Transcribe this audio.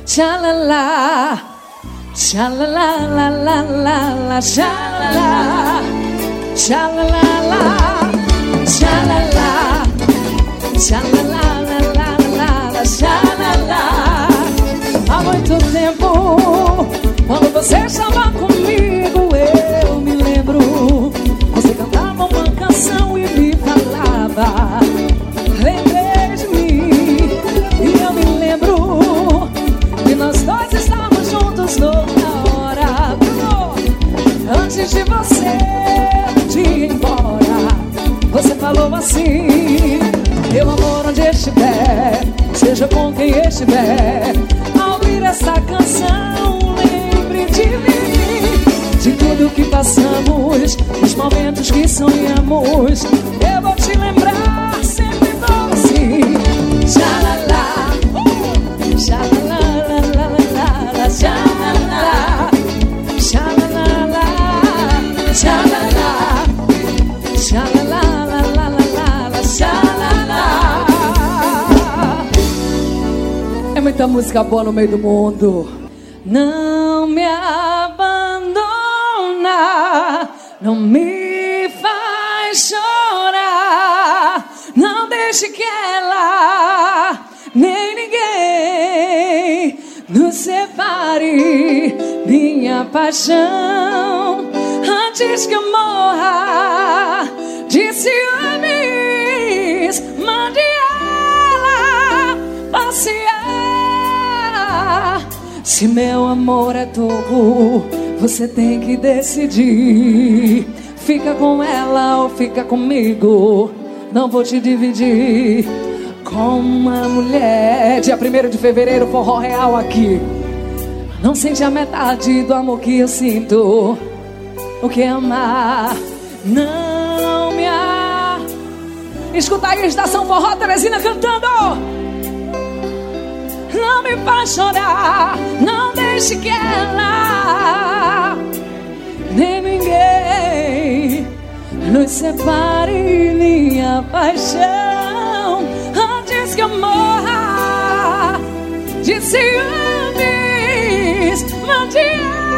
Tchalala, tchalala, la la la la, tchalala, tchalala, tchalala, tchalala, la la la la, tchalala. Há muito tempo, quando você estava comigo, eu me lembro. Você cantava uma canção e me falava. Lembrei de mim e eu me lembro que nós dois estávamos juntos toda hora. Antes de você ir embora, você falou assim: meu amor, onde estiver, seja com quem estiver, ao ouvir essa canção, lembre de mim, de tudo que passamos, dos momentos que sonhamos. Eu vou te lembrar, sempre vou assim. Tchalala, tchalala, la la la la, tchalala, tchalala, tchalala, tchalala, la la la la, tchalala. É muita música boa no meio do mundo. Não me abandona, não me faz chorar, não deixe que ela nem ninguém nos separe, minha paixão, antes que eu morra de ciúmes, mande ela passear. Se meu amor é tolo, você tem que decidir. Fica com ela ou fica comigo, não vou te dividir. Com uma mulher, dia 1º de fevereiro, forró real aqui. Não sente a metade do amor que eu sinto. O que é amar? Não me há. Escuta aí a Estação Forró, Teresina cantando. Não me faz chorar, não deixe que ela nem ninguém nos separe, minha paixão, antes que eu morra de ciúmes, mande